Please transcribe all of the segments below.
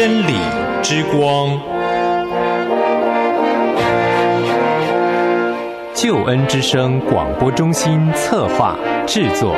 真理之光，救恩之声广播中心策划制作。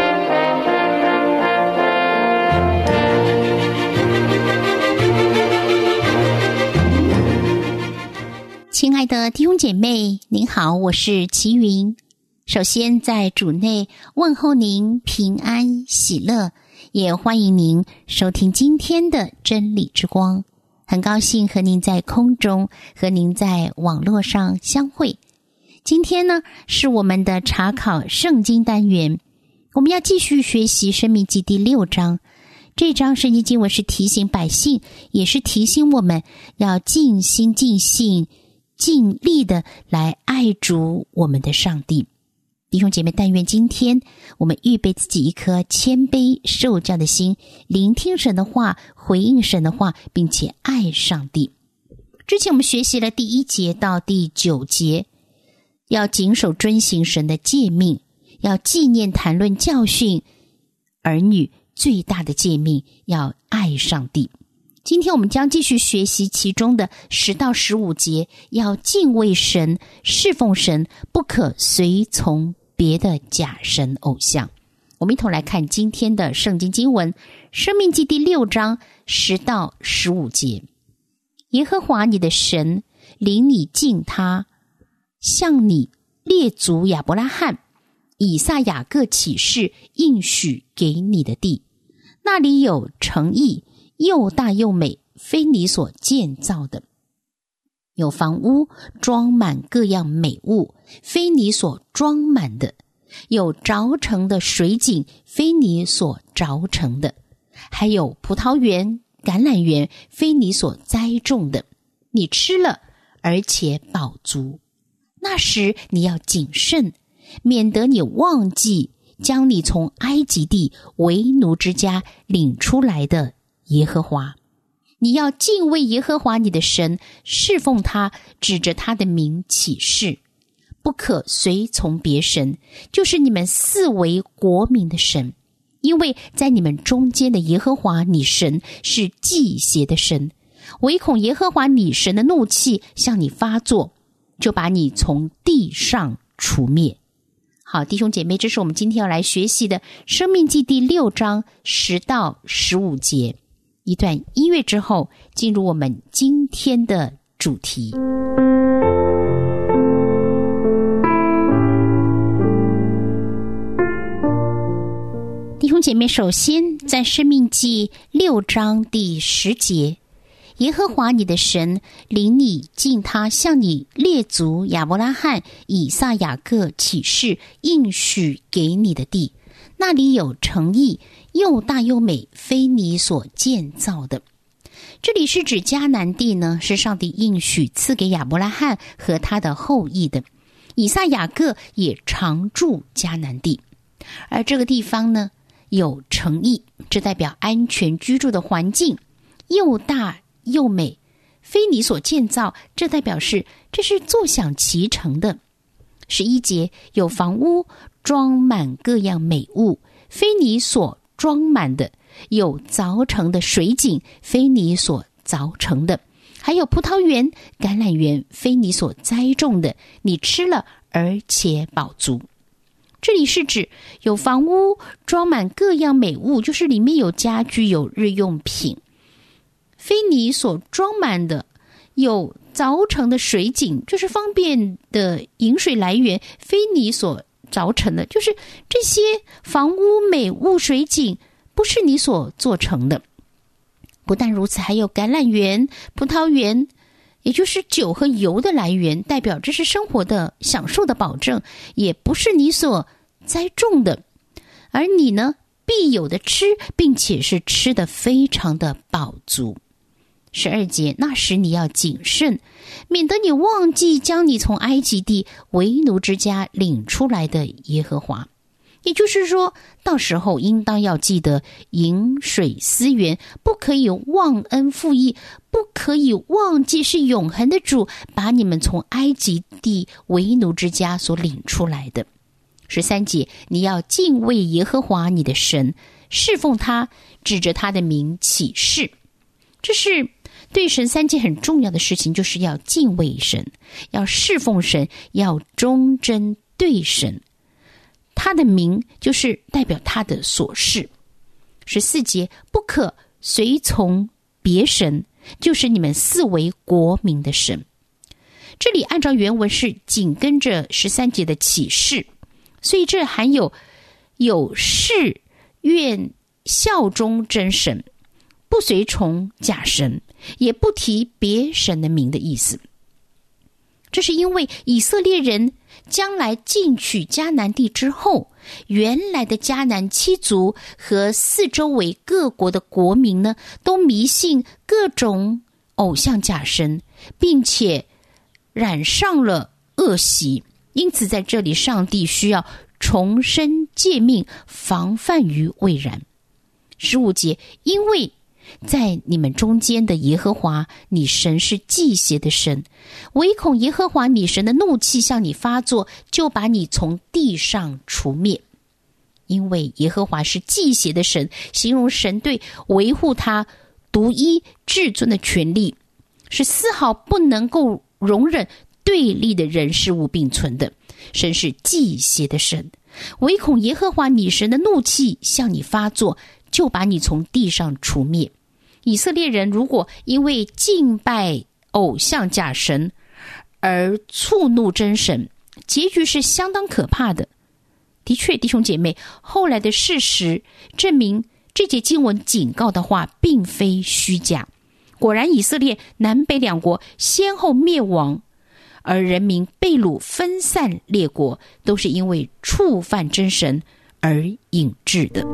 亲爱的弟兄姐妹，您好，我是齐云。首先在主内问候您平安喜乐，也欢迎您收听今天的真理之光。很高兴和您在空中，和您在网络上相会。今天呢，是我们的查考圣经单元，我们要继续学习申命记第6章。这章圣经经文是提醒百姓，也是提醒我们要尽心尽性尽力的来爱主我们的上帝。弟兄姐妹，但愿今天我们预备自己一颗谦卑受教的心，聆听神的话，回应神的话，并且爱上帝。之前我们学习了第1节到第9节，要谨守遵行神的诫命，要纪念谈论教训儿女，最大的诫命要爱上帝。今天我们将继续学习其中的10到15节，要敬畏神，侍奉神，不可随从别的假神偶像。我们一同来看今天的圣经经文，申命记第6章10到15节。耶和华你的神领你进他向你列祖亚伯拉罕、以撒、雅各起誓应许给你的地，那里有城邑，又大又美，非你所建造的；有房屋装满各样美物，非你所装满的；有凿成的水井，非你所凿成的；还有葡萄园、橄榄园，非你所栽种的。你吃了，而且饱足。那时你要谨慎，免得你忘记将你从埃及地为奴之家领出来的耶和华。你要敬畏耶和华你的神，侍奉他，指着他的名起誓，不可随从别神，就是你们四围国民的神，因为在你们中间的耶和华你神是忌邪的神，唯恐耶和华你神的怒气向你发作，就把你从地上除灭。好，弟兄姐妹，这是我们今天要来学习的申命记第6章10到15节。一段音乐之后，进入我们今天的主题。弟兄姐妹，首先在申命记6章第10节，耶和华你的神领你进他向你列祖亚伯拉罕、以撒、雅各起誓应许给你的地，那里有城邑，又大又美，非你所建造的。这里是指迦南地呢，是上帝应许赐给亚伯拉罕和他的后裔的。以撒、雅各也常住迦南地，而这个地方呢，有城邑，这代表安全居住的环境，又大又美，非你所建造，这代表这是坐享其成的。11节，有房屋装满各样美物，非你所装满的；有凿成的水井，非你所凿成的；还有葡萄园、橄榄园，非你所栽种的。你吃了，而且饱足。这里是指有房屋装满各样美物，就是里面有家具、有日用品；非你所装满的，有凿成的水井，就是方便的饮水来源，非你所凿成的，就是这些房屋、美物、水井不是你所做成的。不但如此，还有橄榄园、葡萄园，也就是酒和油的来源，代表这是生活的享受的保证，也不是你所栽种的。而你呢，必有的吃，并且是吃得非常的饱足。12节，那时你要谨慎，免得你忘记将你从埃及地为奴之家领出来的耶和华。也就是说，到时候应当要记得饮水思源，不可以忘恩负义，不可以忘记是永恒的主把你们从埃及地为奴之家所领出来的。13节，你要敬畏耶和华你的神，侍奉他，指着他的名起誓。这是对神3件很重要的事情，就是要敬畏神，要侍奉神，要忠贞对神。他的名就是代表他的所事。14节，不可随从别神，就是你们视为国民的神。这里按照原文是紧跟着13节的启示，所以这含有事愿效忠真神，不随从假神，也不提别神的名的意思。这是因为以色列人将来进取迦南地之后，原来的迦南7族和四周围各国的国民呢，都迷信各种偶像假神，并且染上了恶习。因此在这里上帝需要重申诫命，防范于未然。15节，因为在你们中间的耶和华你神是忌邪的神，唯恐耶和华你神的怒气向你发作，就把你从地上除灭。因为耶和华是忌邪的神，形容神对维护他独一至尊的权利，是丝毫不能够容忍对立的人事物并存的。神是忌邪的神，唯恐耶和华你神的怒气向你发作，就把你从地上除灭。以色列人如果因为敬拜偶像假神而触怒真神，结局是相当可怕的。的确，弟兄姐妹，后来的事实证明这节经文警告的话并非虚假。果然以色列南北两国先后灭亡，而人民被掳分散列国，都是因为触犯真神而引致的。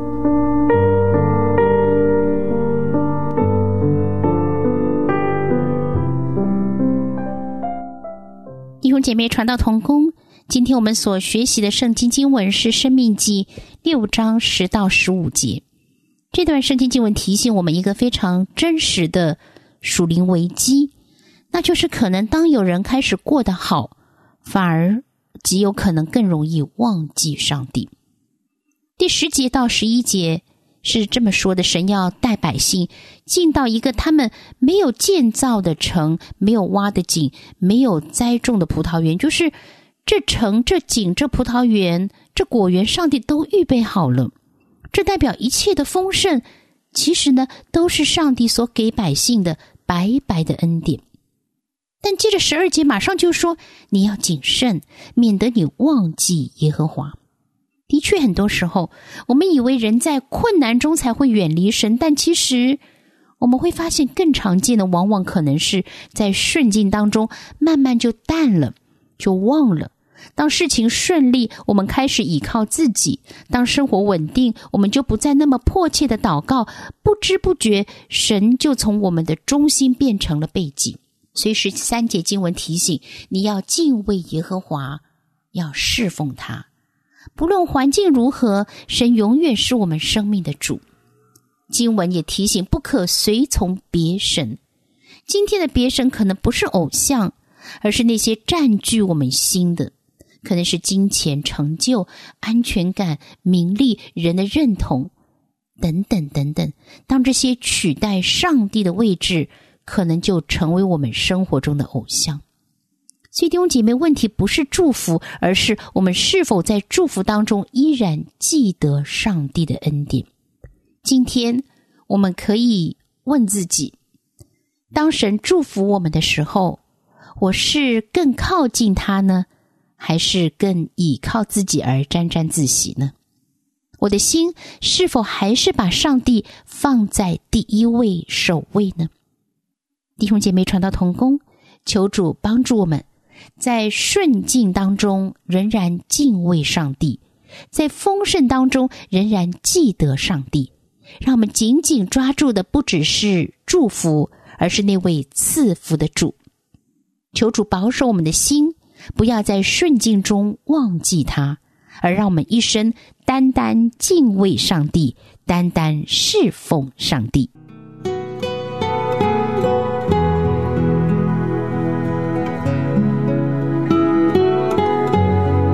弟兄姐妹，传道同工，今天我们所学习的圣经经文是申命记6章10到15节。这段圣经经文提醒我们一个非常真实的属灵危机，那就是可能当有人开始过得好，反而极有可能更容易忘记上帝。第10节到11节是这么说的，神要带百姓进到一个他们没有建造的城，没有挖的井，没有栽种的葡萄园，就是这城、这井、这葡萄园、这果园，上帝都预备好了。这代表一切的丰盛，其实呢，都是上帝所给百姓的白白的恩典。但接着12节马上就说，你要谨慎，免得你忘记耶和华。的确，很多时候我们以为人在困难中才会远离神，但其实我们会发现更常见的往往可能是在顺境当中慢慢就淡了，就忘了。当事情顺利，我们开始倚靠自己；当生活稳定，我们就不再那么迫切的祷告，不知不觉神就从我们的中心变成了背景。所以13节经文提醒，你要敬畏耶和华，要侍奉他。不论环境如何，神永远是我们生命的主。经文也提醒，不可随从别神。今天的别神可能不是偶像，而是那些占据我们心的，可能是金钱、成就、安全感、名利、人的认同等等等等。当这些取代上帝的位置，可能就成为我们生活中的偶像。所以弟兄姐妹，问题不是祝福，而是我们是否在祝福当中依然记得上帝的恩典。今天我们可以问自己，当神祝福我们的时候，我是更靠近他呢，还是更倚靠自己而沾沾自喜呢？我的心是否还是把上帝放在第一位、首位呢？弟兄姐妹，传道同工，求主帮助我们在顺境当中仍然敬畏上帝，在丰盛当中仍然记得上帝，让我们紧紧抓住的不只是祝福，而是那位赐福的主。求主保守我们的心，不要在顺境中忘记他，而让我们一生单单敬畏上帝，单单侍奉上帝。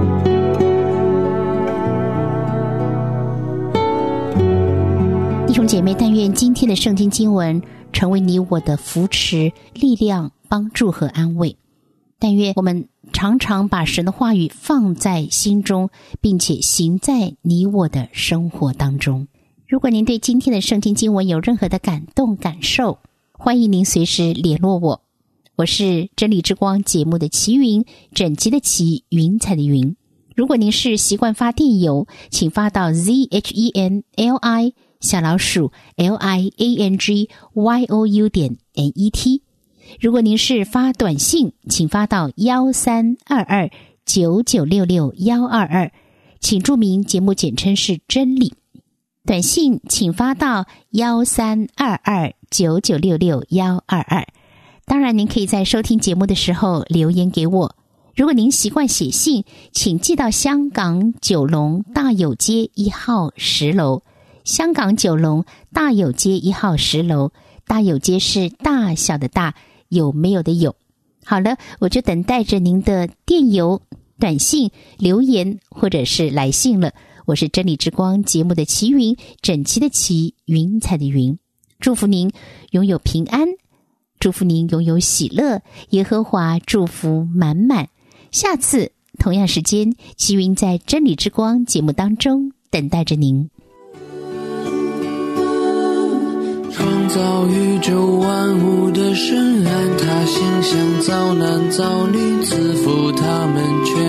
弟兄姐姐妹，但愿今天的圣经经文成为你我的扶持、力量、帮助和安慰。但愿我们常常把神的话语放在心中，并且行在你我的生活当中。如果您对今天的圣经经文有任何的感动感受，欢迎您随时联络我。我是真理之光节目的齐云，整齐的齐，云彩的云。如果您是习惯发电邮，请发到 ZHENLI_LIANGYOU.net。如果您是发短信，请发到132299662122，请注明节目简称是真理。短信请发到132299662122。当然，您可以在收听节目的时候留言给我。如果您习惯写信，请寄到香港九龙大有街1号10楼。香港九龙大有街1号10楼，大有街是大小的大，有没有的有。好了，我就等待着您的电邮、短信、留言或者是来信了。我是真理之光节目的齐云，整齐的齐，云彩的云。祝福您拥有平安，祝福您拥有喜乐，耶和华祝福满满。下次同样时间，齐云在真理之光节目当中等待着您。 创造宇宙万物的神，按他形象造男造女，赐福他们全